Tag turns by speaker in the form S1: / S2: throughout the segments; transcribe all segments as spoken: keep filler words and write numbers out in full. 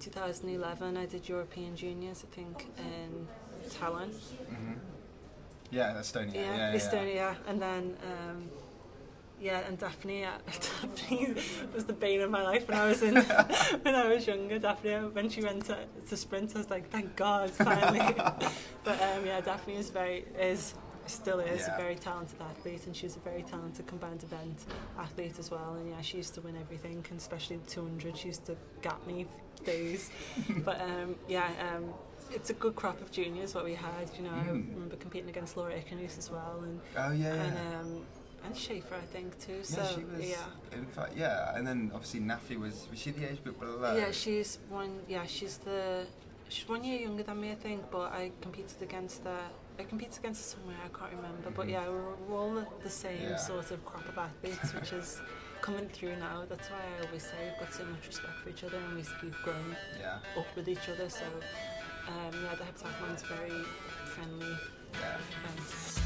S1: two thousand eleven, I did European Juniors, I think, in Tallinn.
S2: Mm-hmm. Yeah, Estonia.
S1: Yeah,
S2: yeah, yeah
S1: Estonia,
S2: yeah.
S1: and then um, yeah, and Daphne. Uh, Daphne was the bane of my life when I was in when I was younger. Daphne, when she went to, to sprint, I was like, thank God, finally. But um, yeah, Daphne is very is still is
S2: yeah.
S1: a very talented athlete, and she's a very talented combined event athlete as well. And yeah, she used to win everything, and especially the two hundred. She used to gap me days. But um, yeah. Um, It's a good crop of juniors what we had, you know. Mm. I remember competing against Laura Ikenus as well, and
S2: oh yeah,
S1: and
S2: yeah.
S1: um, and Schaefer I think too. So
S2: yeah, she was,
S1: yeah,
S2: in fact, yeah. And then obviously Nafi was was she the age group below?
S1: Yeah, she's one. Yeah, she's the she's one year younger than me, I think. But I competed against her. I competed against her somewhere, I can't remember. Mm-hmm. But yeah, we're, we're all the same yeah. sort of crop of athletes, which is coming through now. That's why I always say we've got so much respect for each other, and we, we've grown
S2: yeah.
S1: up with each other. So. Um, yeah, the heptathlon's very friendly.
S2: Yeah.
S1: Friends.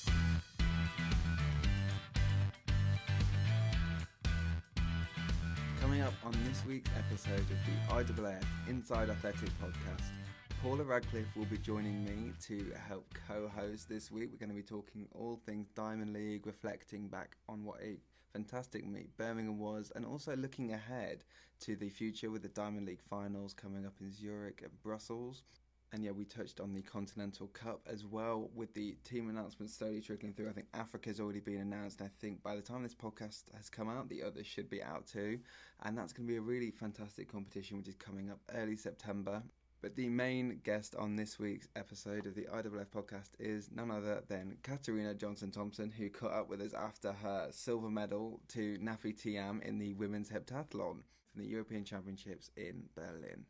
S3: Coming up on this week's episode of the I A A F Inside Athletics podcast, Paula Radcliffe will be joining me to help co-host this week. We're going to be talking all things Diamond League, reflecting back on what a fantastic meet Birmingham was, and also looking ahead to the future with the Diamond League finals coming up in Zurich and Brussels. And yeah, we touched on the Continental Cup as well, with the team announcements slowly trickling through. I think Africa's already been announced, and I think by the time this podcast has come out, the others should be out too. And that's going to be a really fantastic competition, which is coming up early September. But the main guest on this week's episode of the I A A F podcast is none other than Katarina Johnson-Thompson, who caught up with us after her silver medal to Nafi Thiam in the women's heptathlon from the European Championships in Berlin.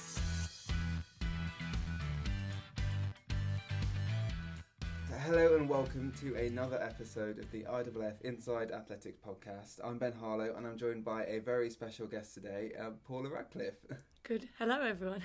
S3: Hello and welcome to another episode of the I A A F Inside Athletics podcast. I'm Ben Harlow and I'm joined by a very special guest today, uh, Paula Radcliffe.
S1: Good. Hello, everyone.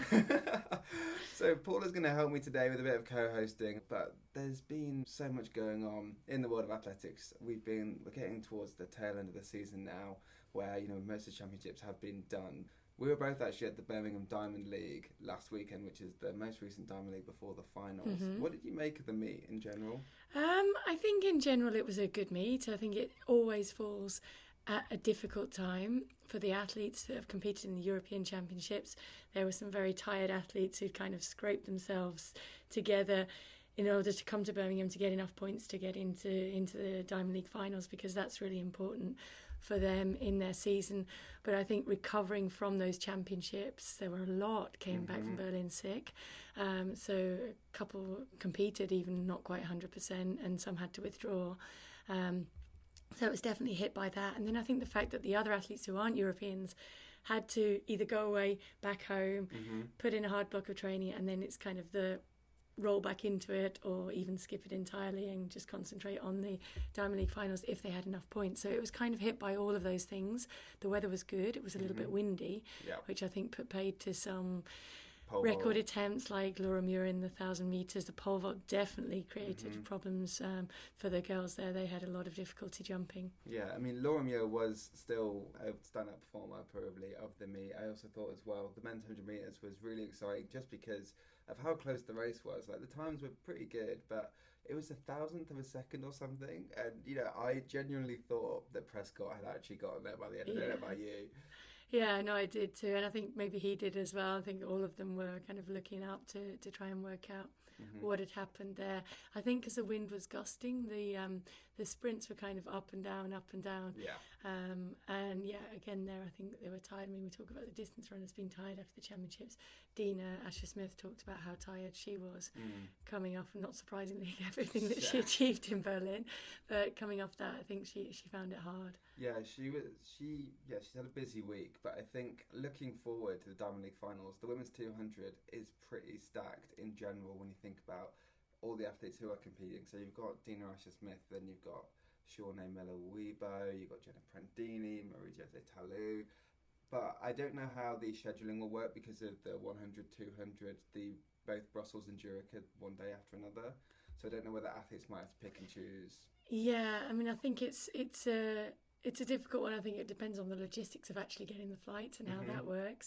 S3: So Paula's going to help me today with a bit of co-hosting, but there's been so much going on in the world of athletics. We've been we're getting towards the tail end of the season now, where you know most of the championships have been done. We were both actually at the Birmingham Diamond League last weekend, which is the most recent Diamond League before the finals. Mm-hmm. What did you make of the meet in general?
S4: Um, I think in general it was a good meet. I think it always falls at a difficult time for the athletes that have competed in the European Championships. There were some very tired athletes who'd kind of scraped themselves together in order to come to Birmingham to get enough points to get into, into the Diamond League finals, because that's really important for them in their season. But I think recovering from those championships, there were a lot came mm-hmm. back from Berlin sick. Um, so a couple competed even not quite one hundred percent, and some had to withdraw. Um, so it was definitely hit by that. And then I think the fact that the other athletes who aren't Europeans had to either go away back home, mm-hmm. put in a hard block of training, and then it's kind of the roll back into it, or even skip it entirely and just concentrate on the Diamond League finals if they had enough points. So it was kind of hit by all of those things. The weather was good. It was a little mm-hmm. bit windy, yeah. which I think put paid to some pole record vault attempts like Laura Muir in the one thousand metres. The pole vault definitely created mm-hmm. problems um, for the girls there. They had a lot of difficulty jumping.
S3: Yeah, I mean, Laura Muir was still a stand-up performer probably of the meet. I also thought as well the men's one hundred metres was really exciting just because of how close the race was. Like, the times were pretty good, but it was a thousandth of a second or something. And, you know, I genuinely thought that Prescott had actually gotten there by the end of
S4: yeah.
S3: it, by you.
S4: Yeah, no, I did too. And I think maybe he did as well. I think all of them were kind of looking up to, to try and work out mm-hmm. what had happened there. I think because the wind was gusting, the um, the sprints were kind of up and down, up and down.
S3: Yeah.
S4: Um, and yeah, again there, I think they were tired. I mean, we talk about the distance runners being tired after the championships. Dina Asher-Smith talked about how tired she was mm. coming off, not surprisingly, everything that yeah. she achieved in Berlin. But coming off that, I think she, she found it hard.
S3: Yeah, she was. She yeah, she's had a busy week, but I think looking forward to the Diamond League finals, the women's two hundred is pretty stacked in general when you think about all the athletes who are competing. So you've got Dina Asher-Smith, then you've got Shawnee Miller-Weibo, you've got Jenna Prandini, Marie-José Talou. But I don't know how the scheduling will work because of the one hundred, two hundred, the both Brussels and Zurich are one day after another. So I don't know whether athletes might have to pick and choose.
S4: Yeah, I mean, I think it's it's a it's a difficult one. I think it depends on the logistics of actually getting the flights and how mm-hmm. that works.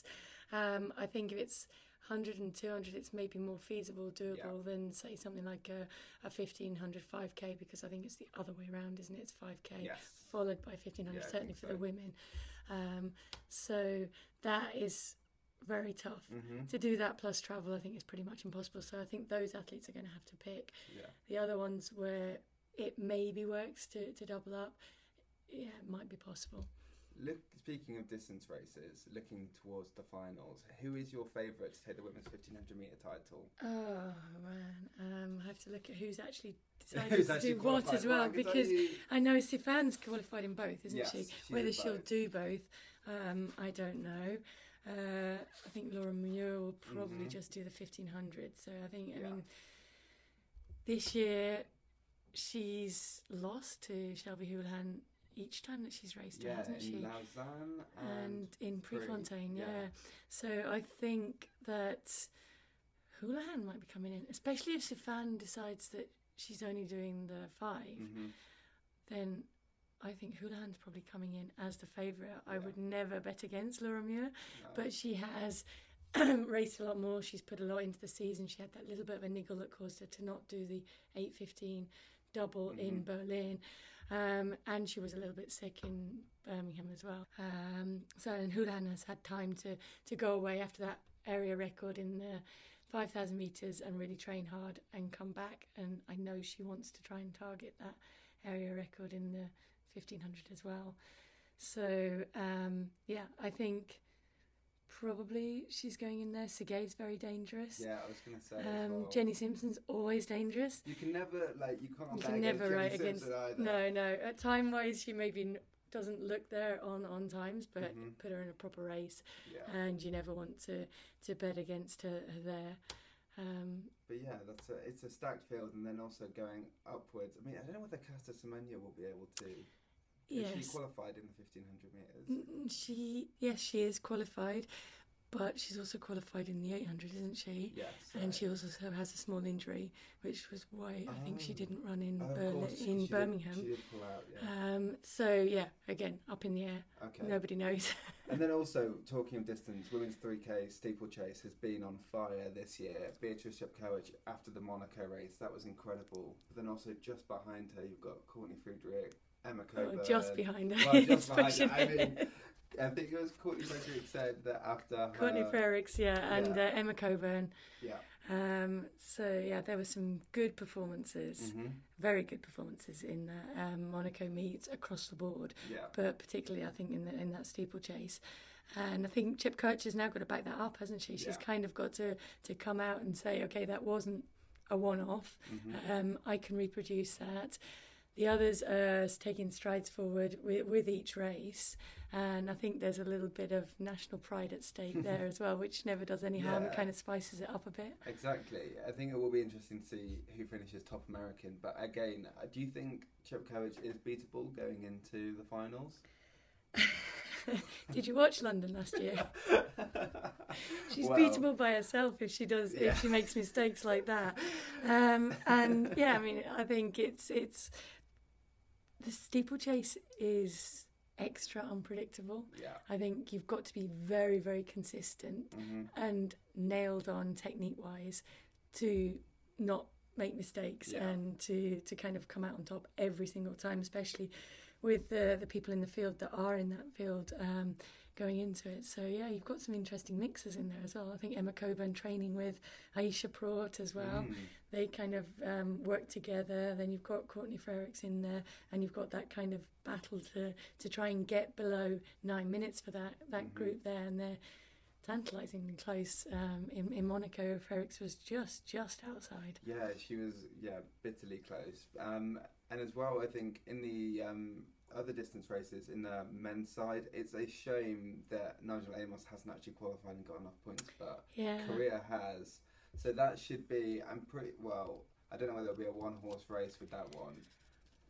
S4: Um, I think if it's one hundred and two hundred, it's maybe more feasible, doable
S3: Yeah.
S4: than, say, something like a, a fifteen hundred five K, because I think it's the other way around, isn't it? It's five K
S3: Yes.
S4: followed by fifteen hundred,
S3: Yeah, I
S4: certainly
S3: think
S4: for
S3: so.
S4: the women. Um, so that is very tough.
S3: Mm-hmm.
S4: To do that plus travel, I think is pretty much impossible. So I think those athletes are going to have to pick.
S3: Yeah.
S4: The other ones where it maybe works to, to double up, yeah, it might be possible.
S3: Look, speaking of distance races, looking towards the finals, who is your favourite to take the women's fifteen hundred metre title?
S4: Oh man, um, I have to look at who's actually decided
S3: Who's
S4: to
S3: actually
S4: do what
S3: qualified?
S4: as well,
S3: Well, I can tell
S4: because
S3: you-
S4: I know Stefan's qualified in both, isn't
S3: Yes,
S4: she?
S3: she
S4: Whether
S3: did
S4: she'll
S3: both.
S4: do both, um, I don't know. Uh, I think Laura Muir will probably
S3: Mhm.
S4: just do the fifteen hundred. So I think, I
S3: Yeah.
S4: mean, this year she's lost to Shelby Houlihan each time that she's raced, her,
S3: Yeah,
S4: hasn't
S3: in
S4: she?
S3: Lausanne and,
S4: And in
S3: Pre-
S4: Prefontaine, yeah.
S3: yeah.
S4: So I think that Houlihan might be coming in, especially if Stefan decides that she's only doing the five.
S3: Mhm.
S4: Then I think Houlihan's probably coming in as the favourite. I
S3: Yeah.
S4: would never bet against Laura Muir,
S3: No.
S4: but she has raced a lot more. She's put a lot into the season. She had that little bit of a niggle that caused her to not do the eight fifteen double in
S3: Mhm.
S4: Berlin. Um, and she was a little bit sick in Birmingham as well. Um, so and Houlihan has had time to, to go away after that area record in the five thousand metres and really train hard and come back. And I know she wants to try and target that area record in the fifteen hundred as well. So, um, yeah, I think probably she's going in there. Segay's very dangerous.
S3: Yeah, I was going to say as
S4: Um,
S3: well.
S4: Jenny Simpson's always dangerous.
S3: You can never, like, you can't
S4: You
S3: bet
S4: can never
S3: against
S4: write
S3: Jenny
S4: against.
S3: Simpson either.
S4: No, no. At time wise, she maybe n- doesn't look there on, on times, but
S3: Mhm.
S4: put her in a proper race,
S3: Yeah.
S4: and you never want to, to bet against her, her there. Um,
S3: But yeah, that's a, it's a stacked field, and then also going upwards. I mean, I don't know whether Casta Semenya will be able to. Is she
S4: yes,
S3: qualified in the fifteen hundred metres?
S4: Mm, she yes she is qualified, but she's also qualified in the eight hundred, isn't she?
S3: Yes.
S4: And she also has a small injury, which was why I think she
S3: Oh.
S4: didn't run in
S3: Oh, of
S4: Berlin,
S3: course,
S4: in
S3: she did-
S4: Birmingham.
S3: She did pull out, yeah.
S4: Um, so yeah, again up in the air.
S3: Okay.
S4: Nobody knows.
S3: And then also, talking of distance, women's three K steeplechase has been on fire this year. Beatrice Shepkowicz after the Monaco race, that was incredible. But then also just behind her, you've got Courtney Friedrich, Emma Coburn.
S4: Oh, just behind her.
S3: Well, just
S4: It's
S3: behind
S4: pushing
S3: her. I mean,
S4: it.
S3: I think it was Courtney Friedrich said that after her...
S4: Courtney Frerichs, yeah, and
S3: yeah.
S4: Uh, Emma Coburn.
S3: Yeah.
S4: Um, so yeah, there were some good performances,
S3: hmm
S4: very good performances in the um, Monaco meets across the board,
S3: Yeah.
S4: but particularly I think in the, in that steeplechase. And I think Chip Kirch has now got to back that up, hasn't she? She's
S3: Yeah.
S4: kind of got to, to come out and say, okay, that wasn't a one-off.
S3: hmm
S4: Um, I can reproduce that. The others are taking strides forward with, with each race, and I think there's a little bit of national pride at stake there as well, which never does any harm. It
S3: Yeah.
S4: kind of spices it up a bit.
S3: Exactly. I think it will be interesting to see who finishes top American. But again, uh, do you think Shepkowicz is beatable going into the finals?
S4: Did you watch London last year? She's
S3: Well,
S4: beatable by herself if she does
S3: Yeah.
S4: if she makes mistakes like that. Um, and yeah, I mean, I think it's it's the steeplechase is extra unpredictable.
S3: Yeah.
S4: I think you've got to be very, very consistent
S3: hmm
S4: and nailed on technique wise to not make mistakes
S3: Yeah.
S4: and to, to kind of come out on top every single time, especially with the the people in the field that are in that field um, going into it. So yeah, you've got some interesting mixers in there as well. I think Emma Coburn training with Aisha Praut as well.
S3: Mm.
S4: They kind of um, work together. Then you've got Courtney Frerichs in there, and you've got that kind of battle to, to try and get below nine minutes for that that
S3: Mhm.
S4: group there, and they're tantalisingly close. Um, in in Monaco, Frerichs was just just outside.
S3: Yeah, she was, yeah, bitterly close. Um, and as well, I think in the um, other distance races, in the men's side, it's a shame that Nigel Amos hasn't actually qualified and got enough points, but
S4: Yeah,
S3: Korea has. So that should be, I'm pretty, well, I don't know whether it'll be a one-horse race with that one.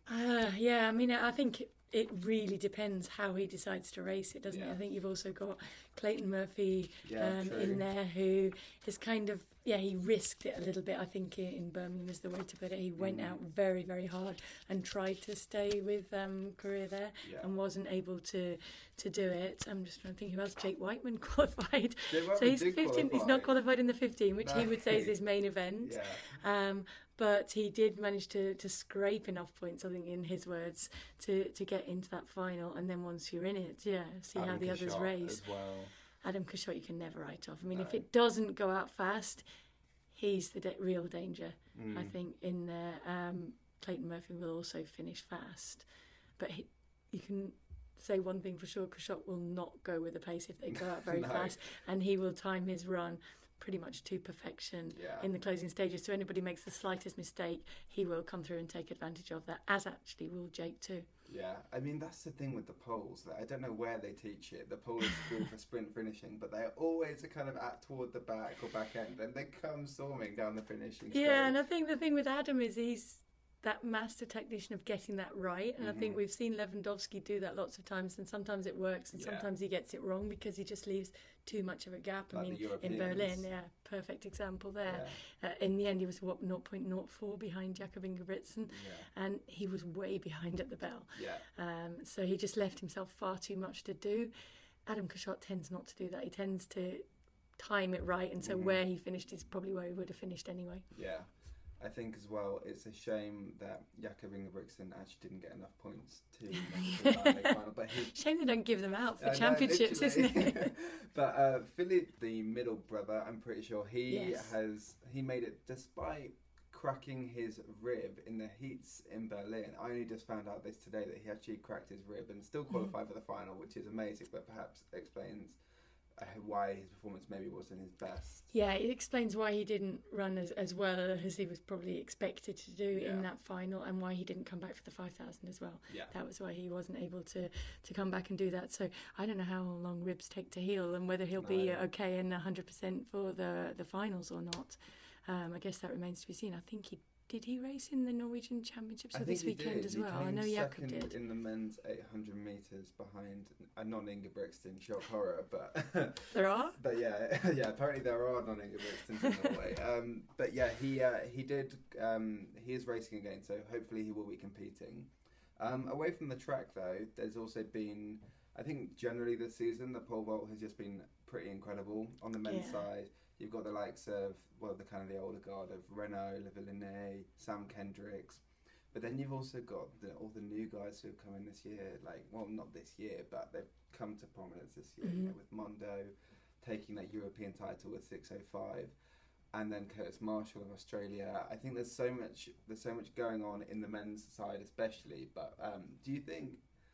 S4: Uh, yeah, I mean, I think it really depends how he decides to race it, doesn't
S3: Yeah.
S4: it? I think you've also got Clayton Murphy
S3: Yeah,
S4: um,
S3: true.
S4: in there who is kind of, yeah, he risked it a little bit, I think, in Birmingham is the way to put it. He went
S3: Mm.
S4: out very, very hard and tried to stay with um, Korea there
S3: Yeah.
S4: and wasn't able to to do it. I'm just trying to think who else. Jake Whiteman qualified.
S3: Jake
S4: So
S3: Whiteman
S4: he's
S3: did
S4: fifteen. He's
S3: qualify.
S4: not qualified in the fifteen, which he
S3: No.
S4: would say is his main event.
S3: Yeah.
S4: Um, but he did manage to, to scrape enough points, I think, in his words, to, to get into that final. And then once you're in it, yeah, see
S3: Adam
S4: how the others
S3: Kashot
S4: race.
S3: as well.
S4: Adam Kashot you can never write off. I mean,
S3: No.
S4: if it doesn't go out fast, he's the de- real danger, I
S3: Mm.
S4: think, in there. Um, Clayton Murphy will also finish fast. But he, you can say one thing for sure, Kashot will not go with the pace if they go out very
S3: No.
S4: fast. And he will time his run pretty much to perfection
S3: Yeah.
S4: in the closing stages. So anybody makes the slightest mistake, he will come through and take advantage of that, as actually will Jake too.
S3: Yeah, I mean that's the thing with the poles. That I don't know where they teach it. The pole is school for sprint finishing, but they're always kind of at toward the back or back end, and they come storming down the finishing.
S4: Yeah, and I think the thing with Adam is he's that master technician of getting that right, and
S3: Mhm.
S4: I think we've seen Lewandowski do that lots of times, and sometimes it works and
S3: Yeah.
S4: sometimes he gets it wrong because he just leaves too much of a gap.
S3: Like
S4: I
S3: the
S4: mean, in
S3: Europeans.
S4: Berlin, yeah, perfect example there. Uh, in the end, he was what zero point zero four behind Jakob Ingebrigtsen,
S3: Yeah,
S4: and he was way behind at the bell.
S3: yeah,
S4: Um, so he just left himself far too much to do. Adam Kashot tends not to do that. He tends to time it right, and so
S3: Mhm.
S4: where he finished is probably where he would have finished anyway.
S3: yeah. I think as well, it's a shame that Jakob Ingebrigtsen actually didn't get enough points to make it to the Atlantic final, but he
S4: Shame they don't give them out for
S3: I know,
S4: championships, isn't
S3: literally.
S4: it?
S3: But uh, Philip, the middle brother, I'm pretty sure he
S4: Yes.
S3: has he made it despite cracking his rib in the heats in Berlin. I only just found out this today that he actually cracked his rib and still qualified for the final, which is amazing. But perhaps explains uh, why his performance maybe wasn't his best.
S4: Yeah, it explains why he didn't run as, as well as he was probably expected to do
S3: Yeah.
S4: in that final, and why he didn't come back for the five thousand as well.
S3: Yeah.
S4: That was why he wasn't able to, to come back and do that. So I don't know how long ribs take to heal and whether he'll be
S3: No.
S4: okay and one hundred percent for the, the finals or not. Um, I guess that remains to be seen. I think he did he race in the Norwegian Championships
S3: I
S4: for
S3: think
S4: this
S3: he
S4: weekend
S3: did.
S4: as
S3: He
S4: well. I
S3: came
S4: know Jakob
S3: second
S4: did.
S3: in the men's eight hundred metres behind a non-Ingebrigtsen, shock horror, but
S4: There are?
S3: but yeah, yeah. Apparently there are non-Ingebrigtsens in Norway. Um, but yeah, he uh, he did. Um, he is racing again, so hopefully he will be competing. Um, away from the track though, there's also been, I think generally this season the pole vault has just been pretty incredible on the men's
S4: Yeah.
S3: side. You've got the likes of, well, the kind of the older guard of Renault, Le Villeneuve, Sam Kendricks. But then you've also got the, all the new guys who have come in this year, like, well, not this year, but they've come to prominence this year, you know,
S4: Mhm.
S3: with Mondo taking that European title with six oh five, and then Curtis Marshall of Australia. I think there's so much, there's so much going on in the men's side especially, but um, do you think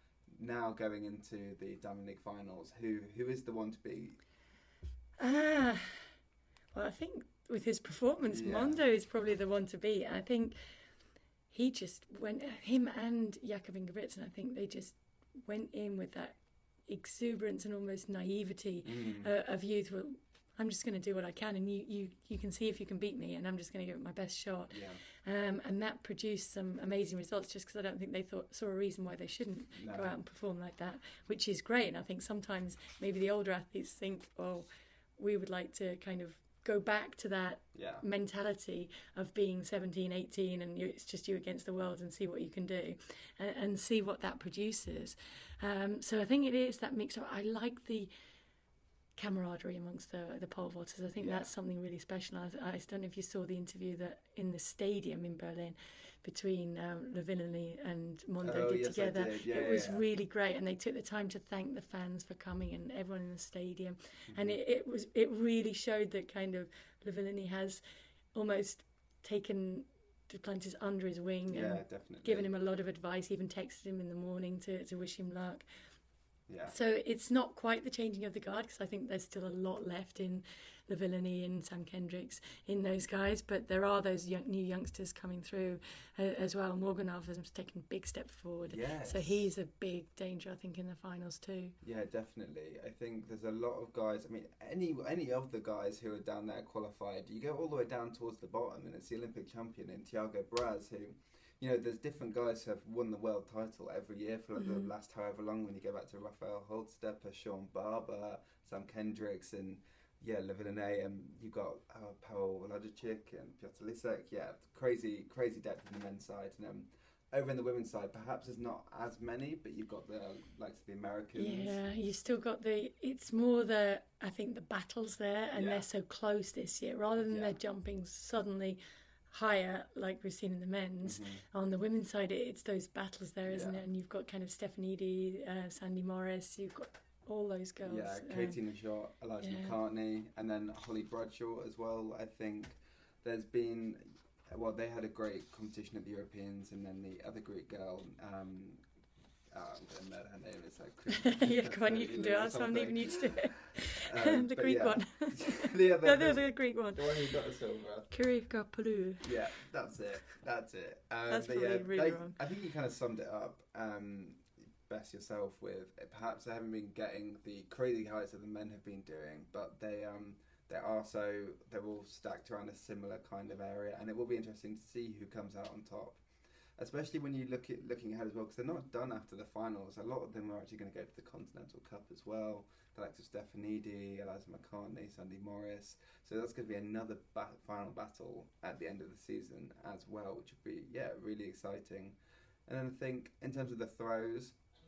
S3: now going into the Diamond League finals, who who is the one to beat?
S4: Ah, well, I think with his performance,
S3: Yeah.
S4: Mondo is probably the one to beat. I think he just went, him and Jakob Ingebrigtsen, I think they just went in with that exuberance and almost naivety
S3: Mm.
S4: uh, of youth. Well, I'm just going to do what I can, and you, you, you can see if you can beat me, and I'm just going to give it my best shot.
S3: Yeah.
S4: Um, and that produced some amazing results, just because I don't think they thought saw a reason why they shouldn't
S3: No.
S4: go out and perform like that, which is great. And I think sometimes maybe the older athletes think, oh, we would like to kind of go back to that
S3: Yeah.
S4: mentality of being seventeen, eighteen, and you, it's just you against the world, and see what you can do, and, and see what that produces. Um, so I think it is that mix of, I like the camaraderie amongst the the pole vaulters. I think
S3: Yeah.
S4: that's something really special. I, I don't know if you saw the interview that in the stadium in Berlin between um, Le Villeneuve and Mondo
S3: Oh,
S4: did
S3: yes, I
S4: together.
S3: did. Yeah,
S4: it
S3: yeah,
S4: was
S3: yeah.
S4: really great, and they took the time to thank the fans for coming and everyone in the stadium.
S3: Mm-hmm.
S4: And it, it was it really showed that kind of Le Villeneuve has almost taken Duplantis under his wing
S3: Yeah,
S4: and
S3: definitely.
S4: given him a lot of advice, even texted him in the morning to, to wish him luck.
S3: Yeah.
S4: So it's not quite the changing of the guard, because I think there's still a lot left in Le Villeneuve and Sam Kendricks, in those guys, but there are those young, new youngsters coming through uh, as well. Morganov has taken a big step forward.
S3: Yes.
S4: So he's a big danger, I think, in the finals too.
S3: Yeah, definitely. I think there's a lot of guys. I mean, any any of the guys who are down there qualified, you go all the way down towards the bottom, and it's the Olympic champion in Thiago Braz, who, you know, there's different guys who have won the world title every year for like,
S4: Mhm.
S3: the last however long. When you go back to Rafael Holdstepper, Sean Barber, Sam Kendricks, and yeah, Levillanay, and you've got uh, Paweł Wladczyk and Piotr Lisek. Yeah, crazy, crazy depth in the men's side. And um, over in the women's side, perhaps there's not as many, but you've got the likes of the Americans.
S4: Yeah, you still got the. It's more the. I think the battles there, and
S3: Yeah.
S4: they're so close this year. Rather than
S3: Yeah.
S4: they're jumping suddenly higher, like we've seen in the men's.
S3: Mhm.
S4: On the women's side, it, it's those battles there, isn't
S3: Yeah.
S4: it? And you've got kind of Stefanidi, uh, Sandy Morris. You've got all those girls.
S3: Yeah,
S4: um,
S3: Katie Nashot, Eliza
S4: yeah.
S3: McCartney, and then Holly Bradshaw as well. I think there's been, well, they had a great competition at the Europeans, and then the other Greek girl, um, oh, I'm going to murder her name, it's like...
S4: yeah, come on, you can do it.
S3: or
S4: That's not even need to do it.
S3: Um,
S4: the
S3: but
S4: Greek
S3: yeah.
S4: one.
S3: the other,
S4: no,
S3: the,
S4: the, the Greek one.
S3: the one who got a silver.
S4: Kirivka Palu.
S3: Yeah, that's it. That's it. Um,
S4: That's
S3: but
S4: probably
S3: yeah,
S4: really
S3: they,
S4: wrong.
S3: I think you kind of summed it up um, best yourself with perhaps they haven't been getting the crazy heights that the men have been doing, but they um they are so they're all stacked around a similar kind of area, and it will be interesting to see who comes out on top. Especially when you look at looking ahead as well, because they're not done after the finals. A lot of them are actually going to go to the Continental Cup as well. The likes of Stefanidi, Eliza McCartney, Sandy Morris. So that's going to be another ba- final battle at the end of the season as well, which would be yeah really exciting. And then I think in terms of the throws,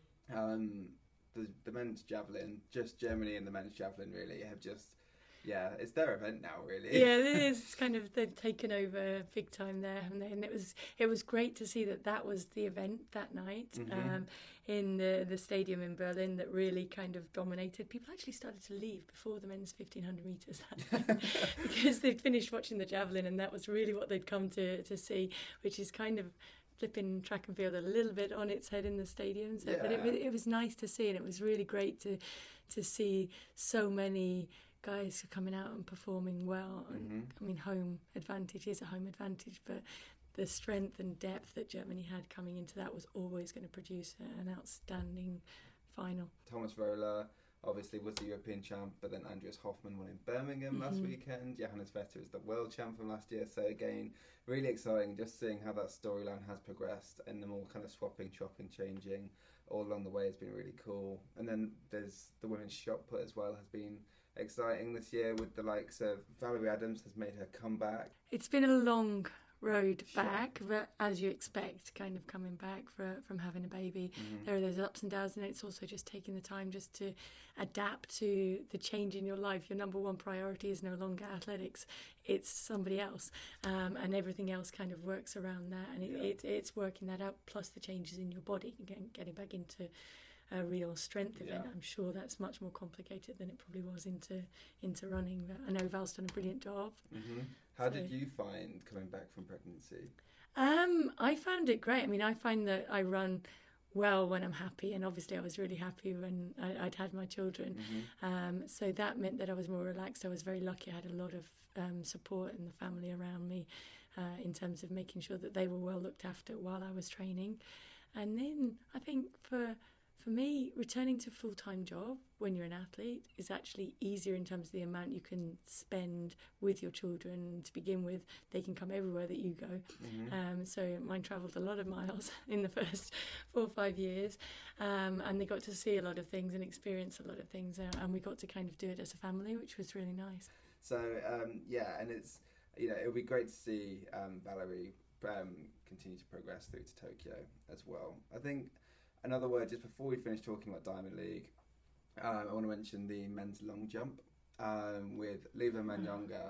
S3: um, the the men's javelin, just Germany and the men's javelin really have just. Yeah, it's their event now, really.
S4: Yeah, it is. It's kind of they've taken over big time there, and then it was it was great to see that that was the event that night
S3: Mhm.
S4: um, in the the stadium in Berlin that really kind of dominated. People actually started to leave before the men's fifteen hundred meters that night because they'd finished watching the javelin, and that was really what they'd come to to see, which is kind of flipping track and field a little bit on its head in the stadium. So, but it
S3: Yeah.
S4: was it was nice to see, and it was really great to to see so many guys are coming out and performing well. And,
S3: Mhm.
S4: I mean, home advantage is a home advantage, but the strength and depth that Germany had coming into that was always going to produce an outstanding final.
S3: Thomas Rohler obviously was the European champ, but then Andreas Hoffmann won in Birmingham last
S4: Mhm.
S3: weekend. Johannes Vetter is the world champ from last year. So again, really exciting just seeing how that storyline has progressed and them all kind of swapping, chopping, changing all along the way has been really cool. And then there's the women's shot put as well has been exciting this year with the likes of Valerie Adams has made her comeback.
S4: It's been a long road
S3: Sure.
S4: back, but as you expect, kind of coming back for, from having a baby.
S3: Mhm.
S4: There are those ups and downs, and it's also just taking the time just to adapt to the change in your life. Your number one priority is no longer athletics, it's somebody else, um, and everything else kind of works around that, and it,
S3: Yeah.
S4: it, it's working that out, plus the changes in your body, getting, getting back into a real strength event.
S3: Yeah.
S4: I'm sure that's much more complicated than it probably was into into running, but I know Val's done a brilliant job.
S3: hmm How did
S4: So-
S3: you find coming back from pregnancy?
S4: Um, I found it great. I mean, I find that I run well when I'm happy, and obviously I was really happy when I, I'd had my children.
S3: Mhm.
S4: Um, so that meant that I was more relaxed. I was very lucky. I had a lot of um, support in the family around me uh, in terms of making sure that they were well looked after while I was training. And then I think for for me, returning to a full-time job when you're an athlete is actually easier in terms of the amount you can spend with your children. To begin with, they can come everywhere that you go.
S3: Mhm.
S4: Um, so mine travelled a lot of miles in the first four or five years, um, and they got to see a lot of things and experience a lot of things, uh, and we got to kind of do it as a family, which was really nice.
S3: So um, yeah, and it's you know it would be great to see um, Valerie um, continue to progress through to Tokyo as well. I think another word just before we finish talking about Diamond League, um, I want to mention the men's long jump um, with Leva Manyonga.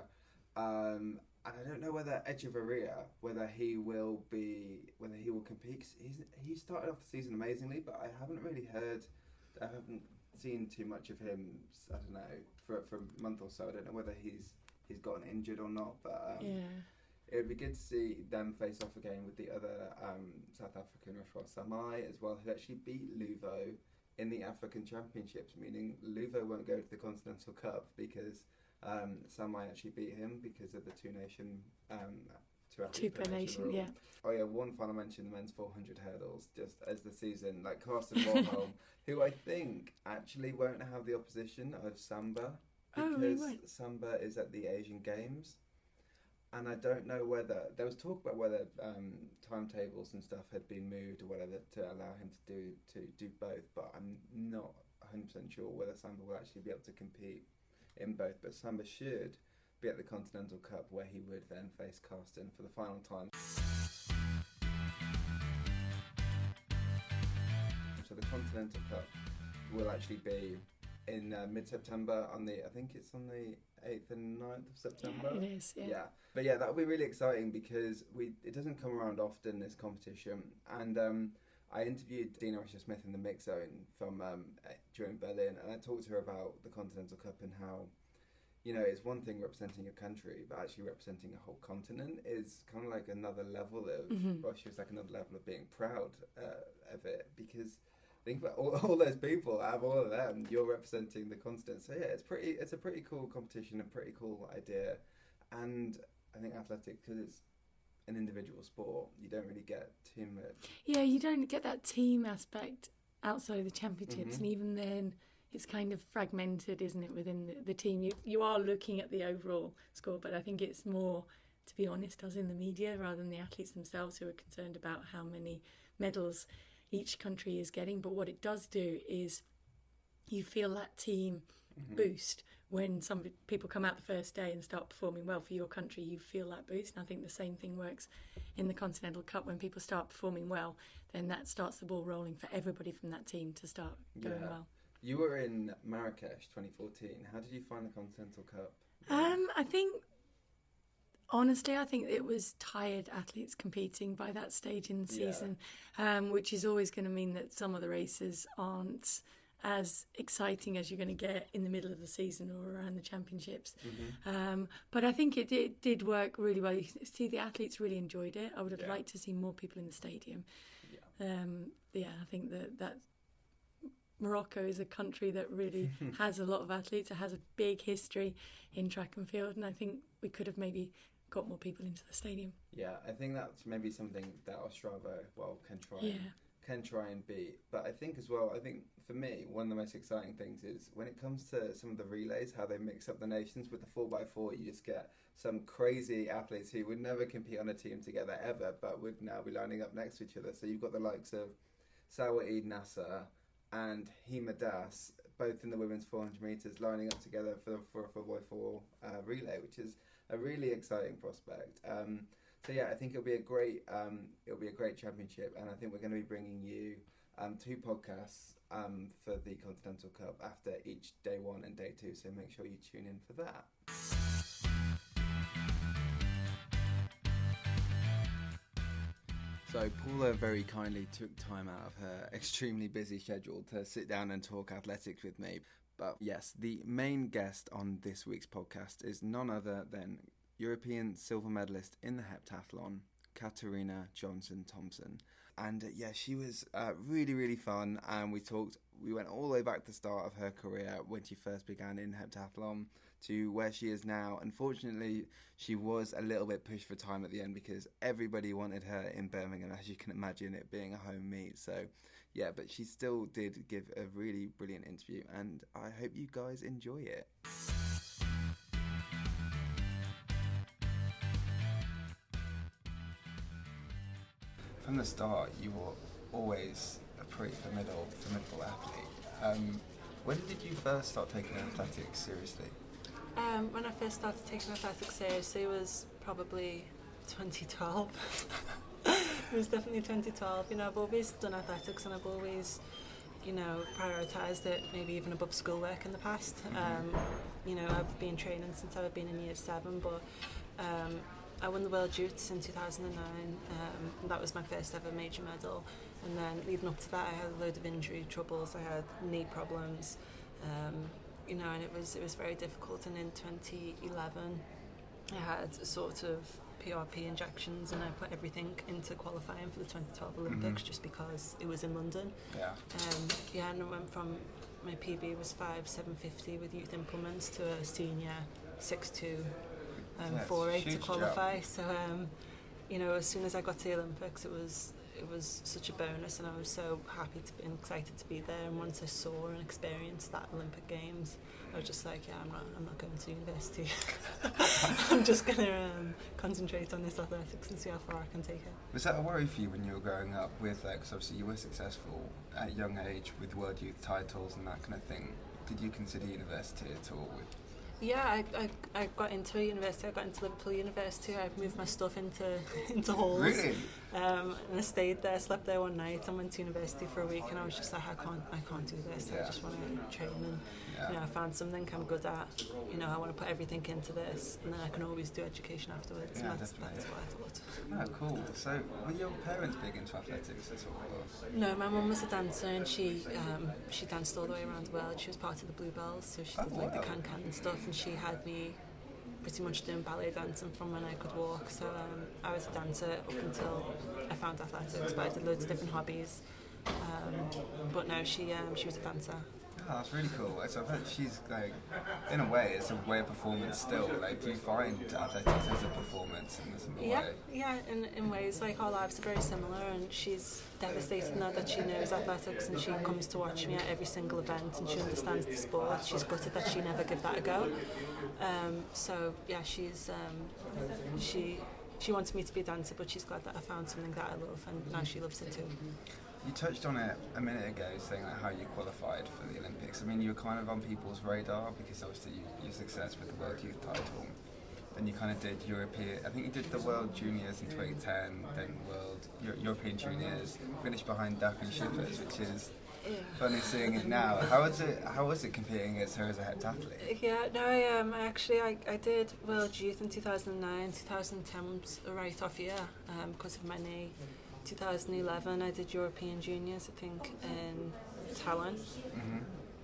S3: Um, and I don't know whether Echeverria, whether he will be, whether he will compete. 'Cause he's he started off the season amazingly, but I haven't really heard, I haven't seen too much of him. I don't know for for a month or so. I don't know whether he's he's gotten injured or not, but um,
S4: Yeah.
S3: it would be good to see them face off again with the other um, South African Rashwa Samai as well, who actually beat Luvo in the African Championships, meaning Luvo won't go to the Continental Cup because um, Samai actually beat him because of the two nation um, two
S4: Two per nation,
S3: rule.
S4: yeah.
S3: Oh yeah, one final mention: the men's four hundred hurdles, just as the season, like Carsten Warholm, who I think actually won't have the opposition of Samba
S4: Oh,
S3: because
S4: really won't?
S3: Samba is at the Asian Games. and I don't know whether there was talk about whether um, timetables and stuff had been moved or whatever to allow him to do to do both. But I'm not one hundred percent sure whether Samba will actually be able to compete in both. But Samba should be at the Continental Cup, where he would then face Karsten for the final time. So the Continental Cup will actually be in uh, mid-September on the, I think it's on the eighth and ninth of September.
S4: Yeah, it is, yeah.
S3: yeah. But yeah, that'll be really exciting because we it doesn't come around often, this competition. And um, I interviewed Dina Risher-Smith in the Mix Zone from um, during Berlin, and I talked to her about the Continental Cup and how, you know, it's one thing representing your country, but actually representing a whole continent is kind of like another level of,
S4: Mm-hmm.
S3: well, she was like another level of being proud uh, of it, because think about all, all those people, out of all of them, you're representing the continent. So yeah, it's pretty. It's a pretty cool competition, a pretty cool idea, and I think athletics, because it's an individual sport, you don't really get too much.
S4: Yeah, you don't get that team aspect outside of the championships,
S3: Mm-hmm.
S4: and even then, it's kind of fragmented, isn't it, within the, the team? You you are looking at the overall score, but I think it's more, to be honest, us in the media rather than the athletes themselves who are concerned about how many medals each country is getting. But what it does do is you feel that team
S3: Mm-hmm.
S4: boost when some people come out the first day and start performing well for your country. You feel that boost, and I think the same thing works in the Continental Cup. When people start performing well, then that starts the ball rolling for everybody from that team to start going
S3: Yeah.
S4: well.
S3: You were in Marrakesh twenty fourteen. How did you find the Continental Cup?
S4: Um, I think, honestly, I think it was tired athletes competing by that stage in the
S3: Yeah.
S4: season, um, which is always going to mean that some of the races aren't as exciting as you're going to get in the middle of the season or around the championships.
S3: Mm-hmm.
S4: Um, but I think it, it did work really well. You see, the athletes really enjoyed it. I would have
S3: Yeah.
S4: liked to see more people in the stadium.
S3: Yeah.
S4: Um, yeah, I think that that Morocco is a country that really has a lot of athletes. It has a big history in track and field, and I think we could have maybe got more people into the stadium.
S3: Yeah, I think that's maybe something that Ostrava, well, can try
S4: Yeah.
S3: and, can try and beat. But I think as well, I think for me, one of the most exciting things is when it comes to some of the relays, how they mix up the nations with the four by four. You just get some crazy athletes who would never compete on a team together ever, but would now be lining up next to each other. So you've got the likes of Sawaid Nasser and Hima Das, both in the women's four hundred metres, lining up together for the for a four by four uh, relay, which is a really exciting prospect. Um, so yeah, I think it'll be a great um, it'll be a great championship, and I think we're going to be bringing you um, two podcasts um, for the Continental Cup after each day one and day two. So make sure you tune in for that. So Paula very kindly took time out of her extremely busy schedule to sit down and talk athletics with me. But yes, the main guest on this week's podcast is none other than European silver medalist in the heptathlon, Katarina Johnson-Thompson. And uh, yeah, she was uh, really, really fun. And we talked, we went all the way back to the start of her career when she first began in heptathlon to where she is now. Unfortunately, she was a little bit pushed for time at the end because everybody wanted her in Birmingham, as you can imagine, it being a home meet. So yeah, but she still did give a really brilliant interview, and I hope you guys enjoy it. From the start, you were always a pretty formidable, formidable athlete. Um, when did you first start taking athletics seriously?
S1: Um, when I first started taking athletics seriously, it was probably twenty twelve. It was definitely twenty twelve. You know, I've always done athletics and I've always, you know, prioritised it maybe even above schoolwork in the past. Um, you know, I've been training since I've been in year seven, but um, I won the World Youths in two thousand nine. Um, and that was my first ever major medal. And then leading up to that, I had a load of injury troubles. I had knee problems. Um, you know, and it was it was very difficult. And in twenty eleven, I had a sort of P R P injections, and I put everything into qualifying for the twenty twelve Olympics
S3: Mm-hmm.
S1: just because it was in London.
S3: Yeah.
S1: Um, yeah, and I went from my P B was five seven fifty with youth implements to a senior six two um,
S3: Yeah, it's
S1: four
S3: a
S1: eight to
S3: huge
S1: qualify.
S3: jump.
S1: So um, you know, as soon as I got to the Olympics, it was it was such a bonus, and I was so happy to be and excited to be there. And once I saw and experienced that Olympic Games, I was just like, yeah, I'm not I'm not going to university. I'm just going to um, concentrate on this athletics and see how far I can take it.
S2: Was that a worry for you when you were growing up with, like, cause obviously you were successful at a young age with World Youth titles and that kind of thing. Did you consider university at all? With
S1: Yeah, I, I I got into university. I got into Liverpool University. I moved my stuff into into halls.
S2: Really?
S1: Um, and I stayed there, slept there one night, and went to university for a week. And I was just like, I can't, I can't do this.
S2: Yeah.
S1: I just want to train, and
S2: Yeah.
S1: you know, I found something I'm good at. You know, I want to put everything into this, and then I can always do education afterwards.
S2: Yeah,
S1: and that's,
S2: definitely.
S1: that's what I thought.
S2: Oh, cool. So, were your parents big into athletics at all? Or?
S1: No, my mum was a dancer, and she um, she danced all the way around the world. She was part of the Bluebells, so she did
S2: Oh,
S1: like the
S2: wow.
S1: can-can and stuff, and she had me pretty much doing ballet dancing from when I could walk. So um, I was a dancer up until I found athletics, but I did loads of different hobbies. Um, but no, she um, she was a dancer.
S2: Oh, that's really cool. So I've heard she's like, in a way, it's a way of performance still. Like, do you find athletics as a performance in some
S1: Yeah,
S2: way?
S1: yeah. In in ways, like our lives are very similar, and she's devastated now that she knows athletics, and she comes to watch me at every single event, and she understands the sport. She's gutted that she never gave that a go. Um, so yeah, she's um, she she wanted me to be a dancer, but she's glad that I found something that I love, and now she loves it too.
S2: You touched on it a minute ago, saying like how you qualified for the Olympics. I mean, you were kind of on people's radar because obviously you, your success with the World Youth title. Then you kind of did European. I think you did the World Juniors in twenty ten, then World Euro- European Juniors. Finished behind Daphne Schippers, which is
S1: Yeah.
S2: funny seeing it now. How was it? How was it competing against her as a heptathlete?
S1: Yeah, no, I um, I actually I, I did World Youth in two thousand nine. two thousand ten was a write off year um, because of my knee. two thousand eleven I did European Juniors, I think, in Tallinn.
S2: Mm-hmm.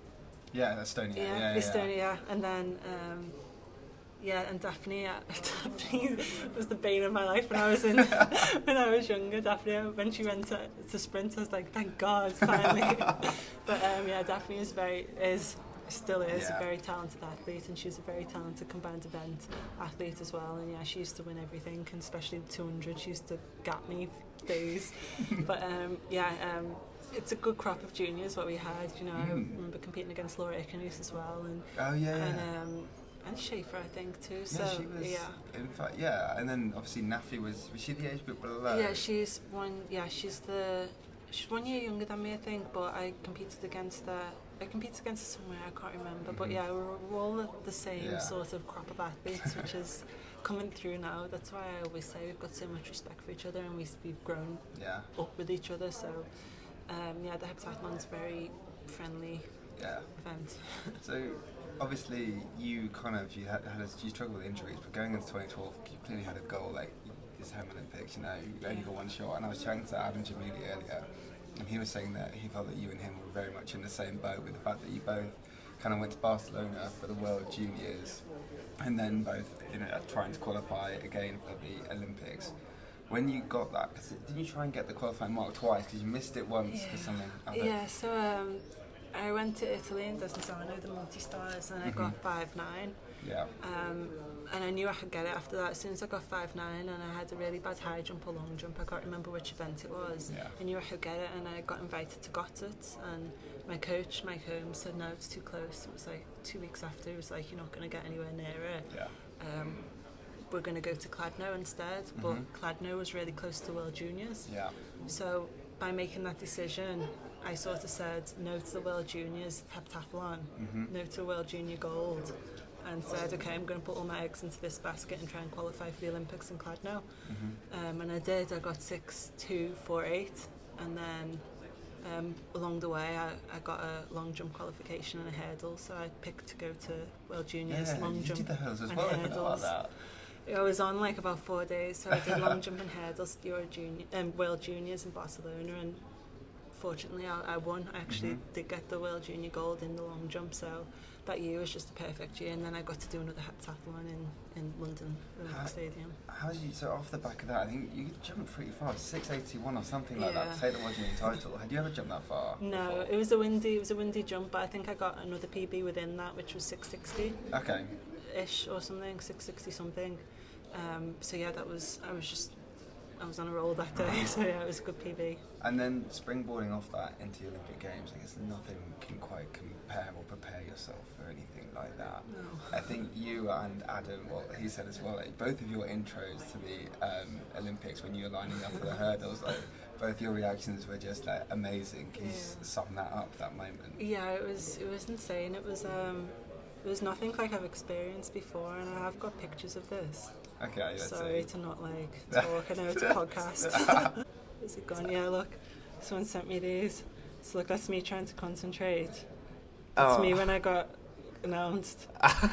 S2: Yeah, Estonia.
S1: Yeah,
S2: Yeah, yeah,
S1: Estonia, yeah. And then um, yeah, and Daphne, uh, Daphne was the bane of my life when I was in when I was younger. Daphne, when she went to, to sprint, I was like, thank God, finally. But um, yeah, Daphne is very is. Still is
S2: Yeah.
S1: a very talented athlete, and she's a very talented combined event athlete as well. And yeah, she used to win everything, and especially the two hundred. She used to gap me for days. But um, yeah, um, it's a good crop of juniors what we had. You know, I
S2: Mm.
S1: remember competing against Laura Ikenus as well, and
S2: Oh yeah.
S1: and
S2: yeah.
S1: um, and Schaefer, I think too.
S2: Yeah,
S1: So
S2: she was.
S1: yeah.
S2: In fact, yeah, and then obviously Nafi was. Was she the age group below?
S1: Yeah, she's one. Yeah, she's the. She's one year younger than me, I think. But I competed against her. I competed against her somewhere. I can't remember. But
S2: Mhm.
S1: yeah, we're, we're all the- the same
S2: Yeah.
S1: sort of crop of athletes, which is coming through now. That's why I always say we've got so much respect for each other, and we, we've grown
S2: Yeah,
S1: up with each other. So um, yeah, the heptathlon's very friendly
S2: yeah.
S1: event.
S2: So obviously you kind of you had, had a, you struggled with injuries, but going into twenty twelve, you clearly had a goal like this home Olympics. You know, you only got one shot, and I was chatting to Adam Jamili earlier. And he was saying that he felt that you and him were very much in the same boat with the fact that you both kind of went to Barcelona for the World Juniors and then both, you know, trying to qualify again for the Olympics. When you got that, cause did you try and get the qualifying mark twice? Because you missed it once
S1: Yeah.
S2: for something. other-
S1: Yeah, so um, I went to Italy in Desenzano, the multi-stars, and I got
S2: Mhm.
S1: five nine.
S2: Yeah.
S1: Um, and I knew I could get it after that. As soon as I got five nine, and I had a really bad high jump or long jump, I can't remember which event it was.
S2: Yeah.
S1: I knew I could get it, and I got invited to Gottet, and my coach, Mike Holmes, said no, it's too close. It was like two weeks after. He was like, you're not going to get anywhere near it.
S2: Yeah.
S1: Um, we're going to go to Kladno instead.
S2: Mhm.
S1: But Kladno was really close to the World Juniors.
S2: Yeah.
S1: So by making that decision, I sort of said no to the World Juniors heptathlon,
S2: Mhm.
S1: no to World Junior Gold, and said, okay, I'm going to put all my eggs into this basket and try and qualify for the Olympics in Kladno.
S2: Mhm.
S1: Um, and I did. I got six two four eight, and then um, along the way I, I got a long jump qualification and a hurdle, so I picked to go to World Juniors
S2: Yeah,
S1: long
S2: you
S1: jump
S2: did the hurdles as
S1: and
S2: well. I forgot about
S1: hurdles.
S2: that.
S1: I was on like about four days, so I did long jump and hurdles, Euro Junior, um, World Juniors in Barcelona, and fortunately I, I won. I actually
S2: Mhm.
S1: did get the World Junior Gold in the long jump, so that year was just a perfect year. And then I got to do another heptathlon in, in London Olympic
S2: How-
S1: Stadium.
S2: How did you, so off the back of that, I think you jumped pretty far, six eighty-one or something like that,
S1: Yeah.
S2: to take the World Junior title. Had you ever jumped that far?
S1: No,
S2: before?
S1: it was a windy, it was a windy jump, but I think I got another P B within that, which was six sixty
S2: Okay.
S1: ish or something, six sixty something. Um, so yeah, that was I was just I was on a roll that day, so yeah, it was a good P B.
S2: And then springboarding off that into the Olympic Games, I guess nothing can quite compare or prepare yourself for anything like that.
S1: No.
S2: I think you and Adam, well, he said as well, like, both of your intros to the um, Olympics when you were lining up for the hurdles, like, both your reactions were just like amazing. Can you
S1: Yeah.
S2: sum that up, that moment?
S1: Yeah, it was it was insane. It was um, it was nothing like I've experienced before, and I have got pictures of this.
S2: Okay, let's
S1: Sorry
S2: see.
S1: to not like talk. I know it's a podcast. Is it gone? Yeah, look. Someone sent me these. So look, that's me trying to concentrate. That's
S2: Oh.
S1: me when I got announced.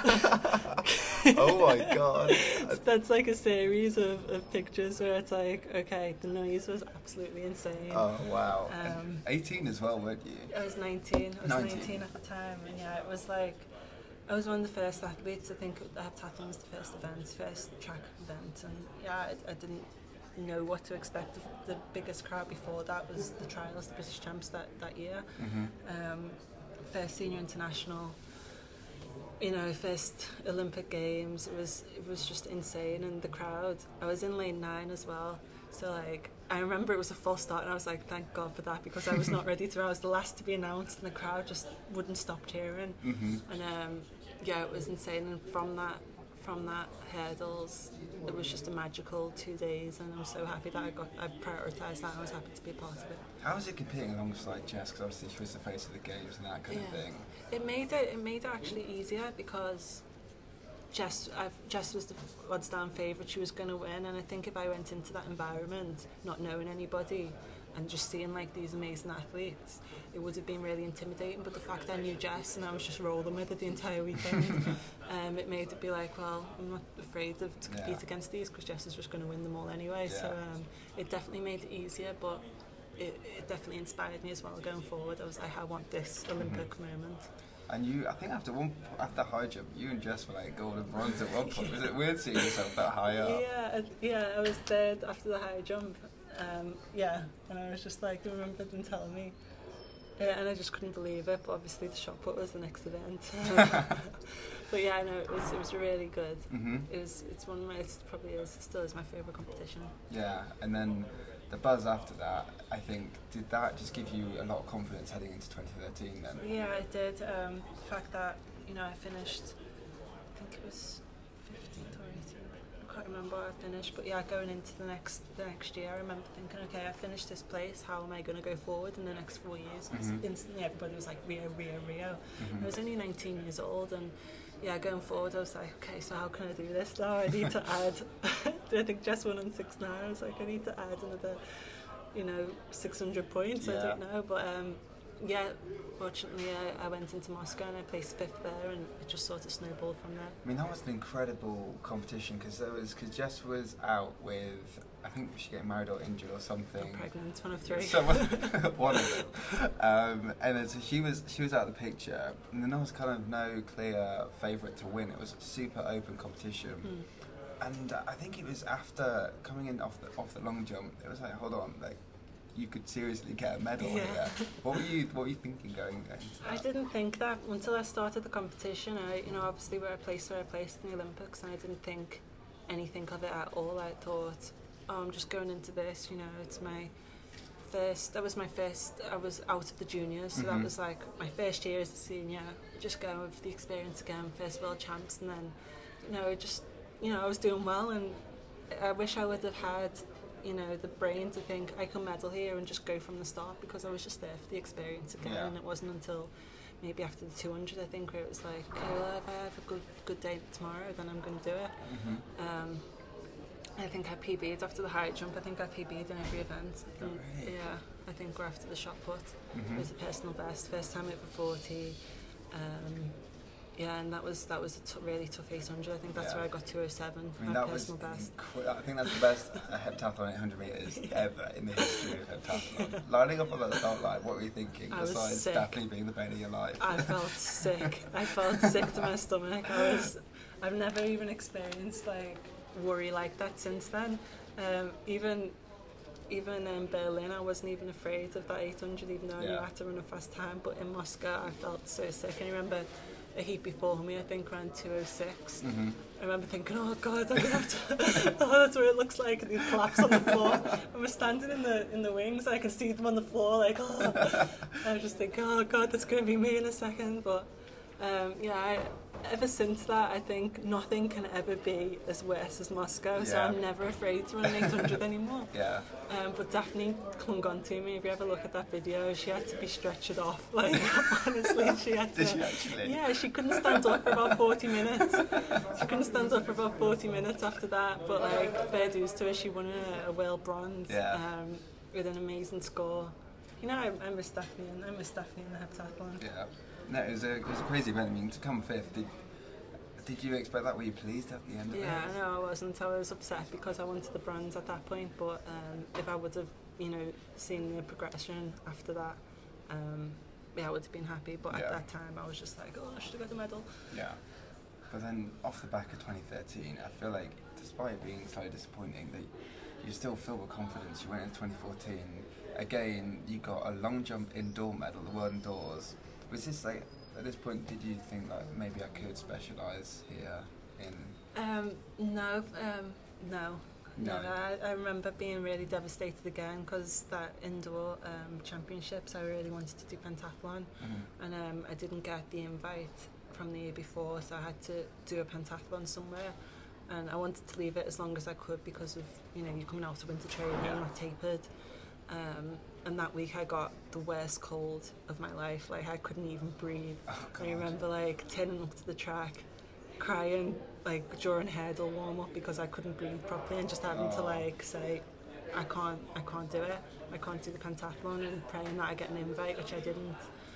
S2: Oh my god.
S1: That's like a series of, of pictures where it's like, okay, the noise was absolutely insane.
S2: Oh wow.
S1: Um,
S2: eighteen as well, weren't you?
S1: I was nineteen. I was
S2: nineteen.
S1: nineteen at the time, and yeah, it was like I was one of the first athletes. I think heptathlon was the first event, first track event, and yeah, I, I didn't know what to expect. The, the biggest crowd before that was the trials, the British champs that that year.
S2: Mm-hmm.
S1: Um, first senior international. You know, first Olympic Games. It was it was just insane, and the crowd. I was in lane nine as well, so like I remember it was a full start, and I was like, thank God for that, because I was not ready to. I was the last to be announced, and the crowd just wouldn't stop cheering.
S2: Mm-hmm.
S1: And um, yeah, it was insane. And from that from that hurdles, it was just a magical two days, and I'm so happy that I got I prioritised that. And I was happy to be a part of it.
S2: How was it competing alongside Jess? Because obviously she was the face of the games and that kind
S1: Yeah.
S2: of thing.
S1: It made it it made it actually easier because Jess I've, Jess was the odds down favourite. She was going to win, and I think if I went into that environment not knowing anybody and just seeing like these amazing athletes, it would have been really intimidating. But the fact I knew Jess and I was just rolling with it the entire weekend, um, it made it be like, well, I'm not afraid of to compete
S2: Yeah.
S1: against these because Jess is just going to win them all anyway. So
S2: Yeah.
S1: um, it definitely made it easier, but it, it definitely inspired me as well going forward. I was like, I want this Olympic moment.
S2: And you, I think after one, after high jump, you and Jess were like gold and bronze at one point. Was it weird seeing yourself that high up?
S1: Yeah, I, yeah, I was third after the high jump. Um, yeah, and I was just like, I remember them telling me. Yeah, and I just couldn't believe it. But obviously, the shot put was the next event. But yeah, I know it was it was really good.
S2: Mm-hmm.
S1: It was it's one of my it's probably is still is my favourite competition.
S2: Yeah, and then the buzz after that, I think, did that just give you a lot of confidence heading into twenty thirteen then?
S1: Yeah, it did. Um, the fact that you know I finished, I think it was fifteenth or eighteenth. I can't remember where I finished, but yeah, going into the next the next year, I remember thinking, okay, I finished this place. How am I going to go forward in the next four years? 'Cause
S2: Mhm.
S1: instantly everybody was like Rio, Rio, Rio.
S2: Mhm.
S1: I was only nineteen years old, and yeah, going forward, I was like, okay, so how can I do this now? I need to add. I think just one on six now. I was like, I need to add another, you know, six hundred points. I
S2: Yeah.
S1: don't know, but um, yeah, fortunately, I, I went into Moscow and I placed fifth there, and it just sort of snowballed from there.
S2: I mean, that was an incredible competition because there was because Jess was out with, I think she getting married or injured or something.
S1: I'm pregnant, one of three.
S2: Someone, one of them. Um, and then so she was she was out of the picture, and then there was kind of no clear favourite to win. It was a super open competition.
S1: Mm.
S2: And uh, I think it was after coming in off the off the long jump, it was like, hold on, like you could seriously get a medal
S1: Yeah.
S2: here. What were you What were you thinking going into that?
S1: I didn't think that until I started the competition. I, you know, obviously where I placed where I placed in the Olympics, and I didn't think anything of it at all. I thought, oh, I'm just going into this. You know, it's my first. That was my first. I was out of the juniors, so
S2: Mhm.
S1: that was like my first year as a senior. Just going with the experience again, first world champs, and then, you know, just, you know, I was doing well, and I wish I would have had, you know, the brain to think I can medal here and just go from the start, because I was just there for the experience again.
S2: Yeah.
S1: And it wasn't until maybe after the two hundred, I think, where it was like, okay, well, if I have a good good day tomorrow, then I'm going to do it.
S2: Mhm.
S1: Um, I think I P B'd after the high jump. I think I P B'd in every event.
S2: Oh,
S1: And,
S2: really?
S1: yeah, I think we're after the shot put.
S2: Mhm.
S1: It was a personal best. First time over forty. Um, yeah, and that was that was a t- really tough eight hundred. I think that's
S2: Yeah.
S1: where I got two oh seven.
S2: I mean,
S1: my
S2: that was.
S1: personal best.
S2: Incre- I think that's the best uh, heptathlon eight hundred meters ever in the history of heptathlon. Lining up on that start line, what were you thinking?
S1: I was
S2: Besides
S1: sick.
S2: definitely being the bane of your life.
S1: I felt sick. I felt sick to my stomach. I was. I've never even experienced like worry like that since then. Um, even even in Berlin, I wasn't even afraid of that eight hundred, even though I knew
S2: Yeah.
S1: I had to run a fast time. But in Moscow, I felt so sick. And I remember a heat before me, I think around two oh six.
S2: Mm-hmm.
S1: I remember thinking, oh God, I'm gonna have to, oh, that's what it looks like, and you collapse on the floor. And we're standing in the in the wings, and I can see them on the floor, like, oh. I was just thinking, oh God, that's going to be me in a second. But um, yeah, I, ever since that, I think nothing can ever be as worse as Moscow, yeah. So I'm never afraid to run eight hundred anymore.
S2: Yeah.
S1: Um, but Daphne clung on to me. If you ever look at that video, she had to be stretchered off. Like, honestly, she had to.
S2: Did she actually?
S1: Yeah, she couldn't stand up for about forty minutes. She couldn't stand up for about forty minutes after that. But, like, fair dues to her, she won a, a world bronze
S2: yeah.
S1: um, with an amazing score. You know, I, I miss Daphne, and I miss Daphne in the heptathlon.
S2: Yeah. No, it was a it was a crazy event. I mean, to come fifth, did did you expect that? Were you pleased at the end of it?
S1: Yeah, no, I wasn't. I was upset because I wanted the bronze at that point. But um, if I would have, you know, seen the progression after that, um, yeah, I would have been happy. But yeah. At that time, I was just like, oh, I should have got the medal.
S2: Yeah. But then off the back of twenty thirteen, I feel like despite it being so disappointing, that you still filled with confidence. You went into twenty fourteen. Again, you got a long jump indoor medal, the world indoors. Was this like, at this point, did you think like maybe I could specialise here in?
S1: Um, no, um, no,
S2: no.
S1: no. I, I remember being really devastated again because that indoor um, championships, I really wanted to do pentathlon,
S2: mm-hmm.
S1: and um, I didn't get the invite from the year before, so I had to do a pentathlon somewhere. And I wanted to leave it as long as I could because of, you know, you're coming out of winter training,
S2: yeah.
S1: you're not tapered. Um, and that week I got the worst cold of my life. Like, I couldn't even breathe.
S2: Oh,
S1: I remember, like, turning up to the track, crying, like, during hurdle warm-up because I couldn't breathe properly, and just having
S2: oh.
S1: to, like, say, I can't, I can't do it. I can't do the pentathlon, and praying that I get an invite, which I didn't.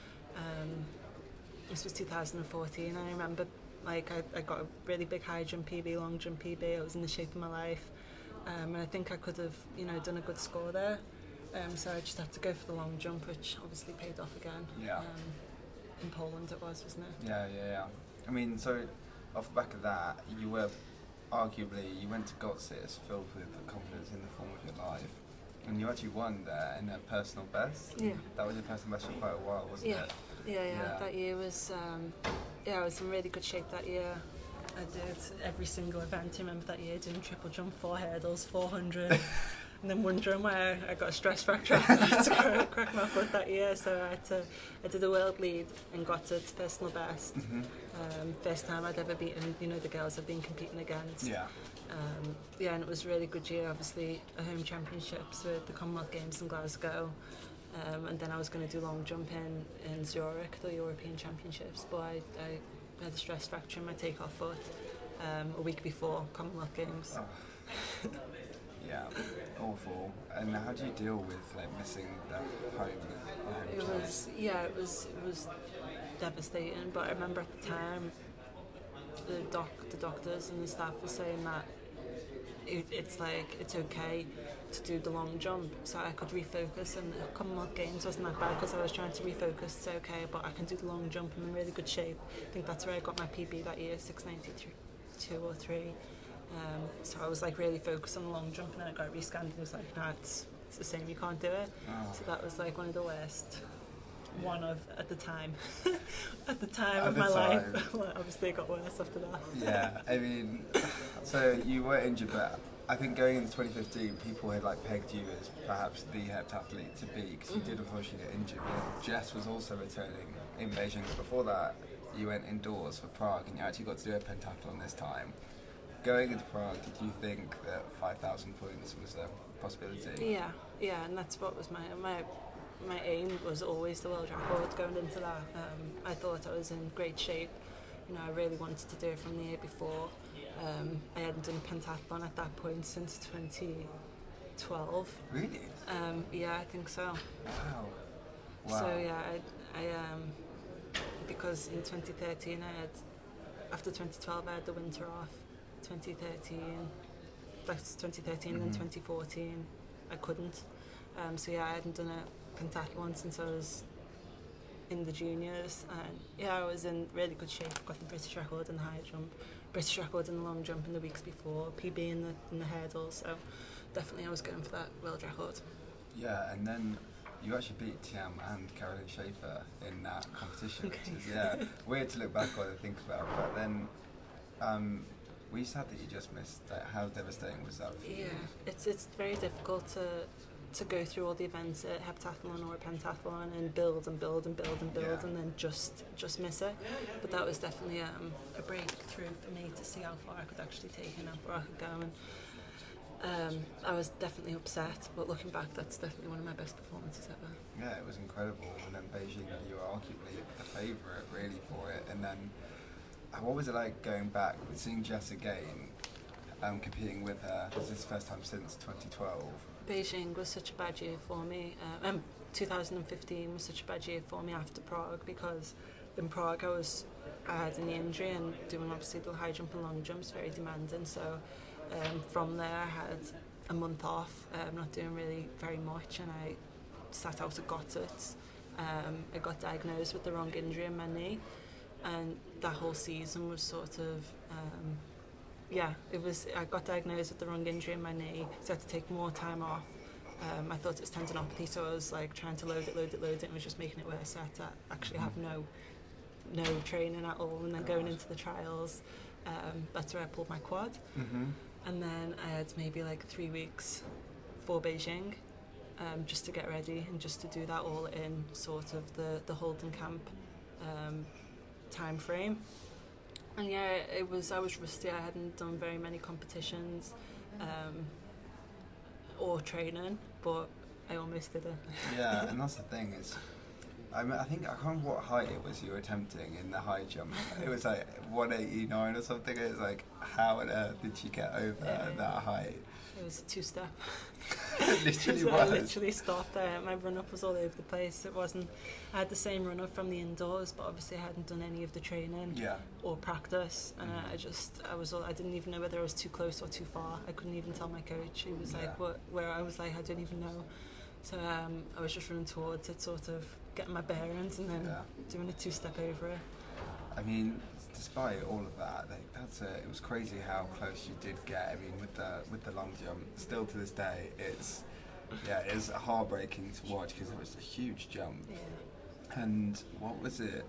S1: Um, this was two thousand fourteen, and I remember, like, I, I got a really big high jump P B, long jump P B. I was in the shape of my life, um, and I think I could have, you know, done a good score there. Um, so I just had to go for the long jump, which obviously paid off again.
S2: Yeah.
S1: Um, in Poland it was, wasn't it?
S2: Yeah, yeah, yeah. I mean, so off the back of that, you were arguably, you went to Gotsis filled with confidence in the form of your life, and you actually won there in a personal best.
S1: Yeah.
S2: That was your personal best for quite a while, wasn't
S1: yeah.
S2: it?
S1: Yeah, yeah,
S2: yeah. That
S1: year was, um, yeah, I was in really good shape that year. I did every single event. I remember that year doing triple jump, four hurdles, four hundred. And then wondering why I got a stress fracture afterwards to crack my foot that year. So I had to, I did a world lead and got to its personal best.
S2: Mm-hmm.
S1: Um, first time I'd ever beaten, you know, the girls I've been competing against.
S2: Yeah.
S1: Um, yeah, and it was a really good year. Obviously, a home championships with the Commonwealth Games in Glasgow. Um, and then I was going to do long jump in, in Zurich, the European Championships. But I, I had a stress fracture in my takeoff foot um, a week before Commonwealth Games.
S2: Oh. Yeah, awful. And how do you deal with like missing that home? home
S1: it
S2: time?
S1: was yeah, it was it was devastating. But I remember at the time, the doc, the doctors and the staff were saying that it, it's like it's okay to do the long jump, so I could refocus. And the Commonwealth Games wasn't that bad because I was trying to refocus. It's okay, but I can do the long jump. I'm in really good shape. I think that's where I got my P B that year, six ninety-two or three. Um, so I was like really focused on the long jump, and then I got rescanned and it was like, no, it's, it's the same, you can't do it.
S2: Oh.
S1: So that was like one of the worst, yeah. one of, at the time, at the time
S2: at
S1: of
S2: the
S1: my
S2: time.
S1: life. Well, obviously it got worse after that.
S2: Yeah, I mean, so you were injured, but I think going into twenty fifteen, people had like pegged you as perhaps the heptathlete to be, because you mm-hmm. did unfortunately get injured. But Jess was also returning in Beijing. Before that, you went indoors for Prague, and you actually got to do a pentathlon this time. Going into Prague, did you think that five thousand points was a possibility?
S1: Yeah, yeah, and that's what was my my my aim was always the world record going into that. Um, I thought I was in great shape. You know, I really wanted to do it from the year before. Um, I hadn't done pentathlon at that point since twenty twelve.
S2: Really?
S1: Um, yeah, I think so.
S2: Wow. Wow.
S1: So yeah, I, I um, because in twenty thirteen I had, after twenty twelve I had the winter off. twenty thirteen, that's twenty thirteen, mm-hmm. and then twenty fourteen, I couldn't. Um, so yeah, I hadn't done a pentathlon since I was in the juniors, and yeah, I was in really good shape. Got the British record in the high jump, British record in the long jump in the weeks before, P B in the in the hurdles. So definitely, I was going for that world record.
S2: Yeah, and then you actually beat Tiam and Caroline Schaefer in that competition, which is yeah weird to look back on and think about. But then, um, were you sad that you just missed? Like, how devastating was that for you?
S1: Yeah, it's it's very difficult to to go through all the events at heptathlon or a pentathlon and build and build and build and build
S2: Yeah.
S1: and then just just miss it. But that was definitely um, a breakthrough for me to see how far I could actually take and how far I could go. And um, I was definitely upset, but looking back, that's definitely one of my best performances ever.
S2: Yeah, it was incredible. And then Beijing, you were arguably the favourite really for it. And then, uh, what was it like going back, seeing Jess again, um, competing with her? This is the first time since twenty twelve.
S1: Beijing was such a bad year for me. Uh, um, two thousand fifteen was such a bad year for me after Prague, because in Prague I was I had an injury and doing obviously the high jump and long jumps very demanding. So um, from there I had a month off, um, not doing really very much, and I sat out at Gottert. Um, I got diagnosed with the wrong injury in my knee, and that whole season was sort of. Um, Yeah, it was. I got diagnosed with the wrong injury in my knee, so I had to take more time off. Um, I thought it was tendinopathy, so I was like trying to load it, load it, load it, and it was just making it worse. So I had to actually have no, no training at all, and then going into the trials, um, that's where I pulled my quad,
S2: Mm-hmm.
S1: and then I had maybe like three weeks for Beijing, um, just to get ready and just to do that all in sort of the the Holden Camp um, time frame. And yeah, it was. I was rusty. I hadn't done very many competitions um, or training, but I almost did it.
S2: Yeah, and that's the thing is, I mean, I think I can't remember what height it was you were attempting in the high jump. It was like one eighty-nine or something. It was like, how on earth did you get over
S1: Yeah.
S2: that height?
S1: It was a two-step.
S2: It literally
S1: So I
S2: was.
S1: literally stopped there. My run-up was all over the place. It wasn't. I had the same run-up from the indoors, but obviously I hadn't done any of the training
S2: Yeah.
S1: or practice, and I, I just I was all, I didn't even know whether I was too close or too far. I couldn't even tell my coach. He was
S2: Yeah.
S1: like, "What?" Where I was like, I don't even know. So um, I was just running towards it, sort of getting my bearings, and then
S2: Yeah.
S1: doing a two-step over it.
S2: I mean, despite all of that, like, that's a, it was crazy how close you did get. I mean, with the with the long jump, still to this day, it's yeah, it's heartbreaking to watch because it was a huge jump.
S1: Yeah.
S2: And what was it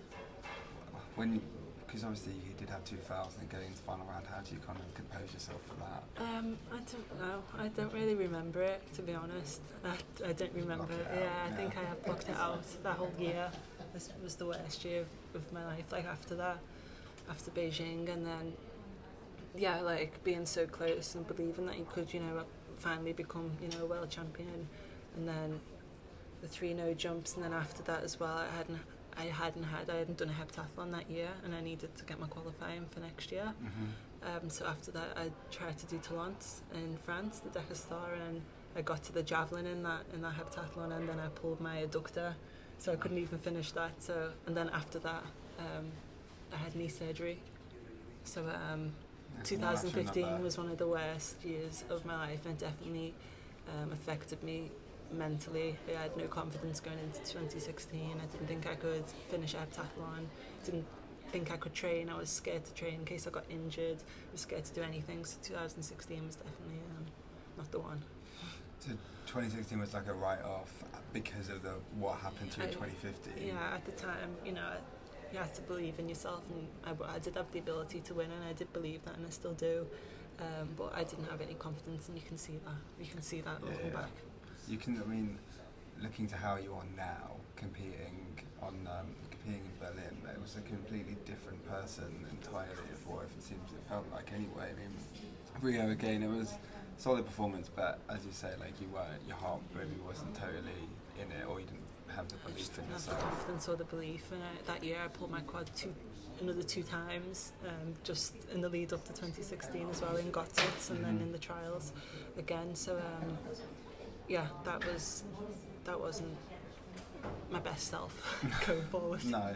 S2: when? Because obviously you did have two fouls and going into the final round. How do you kind of compose yourself for that?
S1: Um, I don't know. I don't really remember it, to be honest. I, I don't remember.
S2: Block it out,
S1: Yeah, I
S2: yeah.
S1: think I have blocked it out. That whole year this was the worst year of, of my life. Like after that, after Beijing, and then yeah, like being so close and believing that you could, you know, finally become, you know, a world champion, and then the three no jumps, and then after that as well, I hadn't. I hadn't had, I hadn't done a heptathlon that year, and I needed to get my qualifying for next year.
S2: Mm-hmm.
S1: Um, so after that, I tried to do Talence in France, the Deca Star, and I got to the javelin in that in that heptathlon, and then I pulled my adductor, so I couldn't even finish that. So and then after that, um, I had knee surgery. So um,
S2: Yes,
S1: twenty
S2: one after
S1: fifteen
S2: another.
S1: was one of the worst years of my life, and it definitely um, affected me mentally. I had no confidence going into twenty sixteen. I didn't think I could finish a heptathlon. Didn't think I could train. I was scared to train in case I got injured. I was scared to do anything. So twenty sixteen was definitely um, not the one.
S2: So twenty sixteen was like a write-off because of the what happened to you in
S1: I-
S2: twenty fifteen.
S1: Yeah, at the time, you know, you had to believe in yourself, and I, I did have the ability to win, and I did believe that, and I still do. Um, but I didn't have any confidence, and you can see that. You can see that
S2: Yeah,
S1: looking
S2: yeah.
S1: back.
S2: You can, I mean, looking to how you are now, competing on um, competing in Berlin, it was a completely different person entirely. For it seems it felt like anyway. I mean, Rio again, it was solid performance, but as you say, like you weren't, your heart maybe wasn't totally in it, or you didn't have the
S1: I
S2: belief
S1: just
S2: in
S1: didn't have the
S2: yourself.
S1: confidence or the belief. And I, that year, I pulled my quad two, another two times, um, just in the lead up to twenty sixteen as well, in Gottert, and then
S2: Mhm.
S1: in the trials again. So um, yeah, that was that wasn't my best self going forward.
S2: No.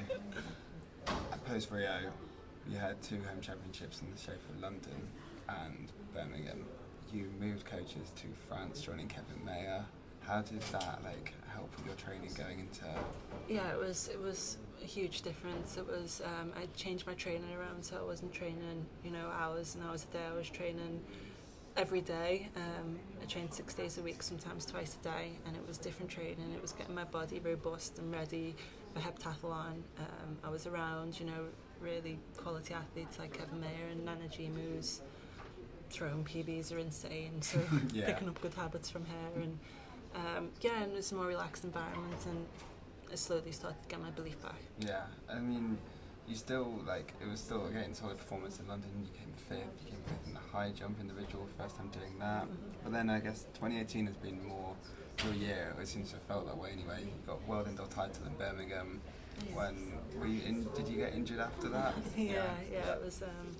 S2: At post Rio, you had two home championships in the shape of London and Birmingham. You moved coaches to France, joining Kevin Mayer. How did that like help with your training going into?
S1: Yeah, it was it was a huge difference. It was um, I changed my training around, so I wasn't training, you know, hours and hours a day. I was training every day. Um, I trained six days a week, sometimes twice a day, and it was different training. It was getting my body robust and ready for heptathlon. Um, I was around, you know, really quality athletes like Kevin Mayer and Nana Jimu's throwing P Bs are insane, so yeah. picking up good habits from her, and um, yeah, and it was a more relaxed environment, and I slowly started to get my belief back.
S2: Yeah, I mean, you still, like, it was still, again, solid performance in London. You came fifth, you came fifth in the high jump individual, first time doing that. Mm-hmm. But then I guess twenty eighteen has been more your year. It seems to have felt that way anyway. You got world indoor title in Birmingham. Yes. When were you in, did you get injured after that?
S1: yeah, yeah, yeah, it was, um,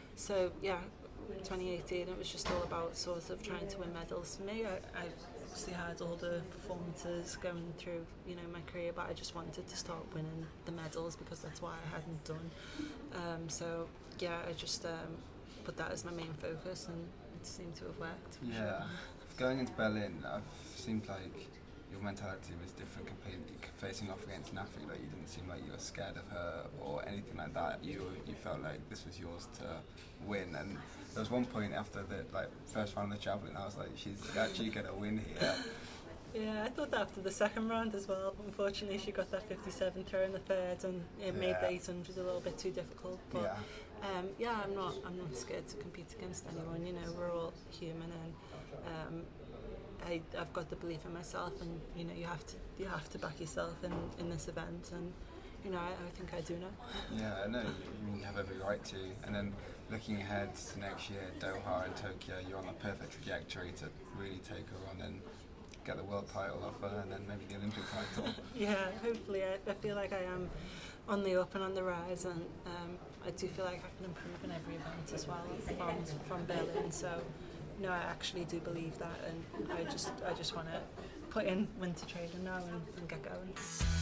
S1: so yeah, twenty eighteen, it was just all about sort of trying to win medals. For me, I, I obviously had all the performances going through, you know, my career, but I just wanted to start winning the medals because that's why I hadn't done. Um, so yeah, I just um, put that as my main focus, and it seemed to have worked.
S2: Yeah,
S1: sure.
S2: Going into Berlin, I've seemed like your mentality was different completely. Facing off against Nafi, like, you didn't seem like you were scared of her or anything like that. You you felt like this was yours to win, and there was one point after the like first round of the javelin, I was like, she's actually gonna win here.
S1: Yeah, I thought that after the second round as well. Unfortunately, she got that fifty-seven throw in the third, and it yeah. made the eight hundred a little bit too difficult. But yeah, um, yeah I'm not I'm not scared to compete against anyone. You know, we're all human, and um, I, I've got the belief in myself, and you know, you have to you have to back yourself in, in this event, and you know, I, I think I do now.
S2: Yeah, I know. You, you have every right to. And then looking ahead to next year, Doha and Tokyo, you're on a perfect trajectory to really take her on and get the world title off her, and then maybe the Olympic title.
S1: Yeah, hopefully. I, I feel like I am on the up and on the rise, and um, I do feel like I can improve in every event as well from from Berlin. So. No, I actually do believe that, and I just I just want to put in winter training now and, and get going.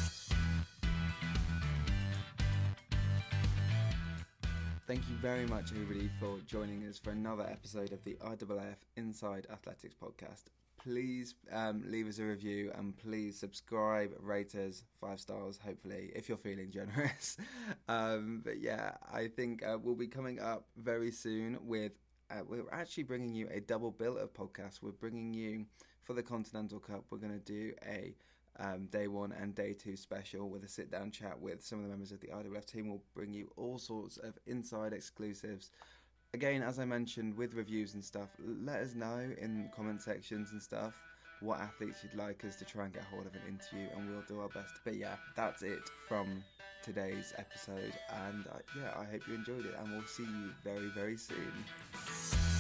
S3: Thank you very much, everybody, for joining us for another episode of the I A A F Inside Athletics podcast. Please um, leave us a review, and please subscribe, rate us, five stars, hopefully, if you're feeling generous. um, but yeah, I think uh, we'll be coming up very soon with Uh, we're actually bringing you a double bill of podcasts. We're bringing you, for the Continental Cup, we're going to do a um, day one and day two special with a sit-down chat with some of the members of the I A A F team. We'll bring you all sorts of inside exclusives. Again, as I mentioned, with reviews and stuff, let us know in comment sections and stuff what athletes you'd like us to try and get hold of an interview, and we'll do our best. But yeah, that's it from today's episode, and uh, yeah, I hope you enjoyed it, and we'll see you very, very soon.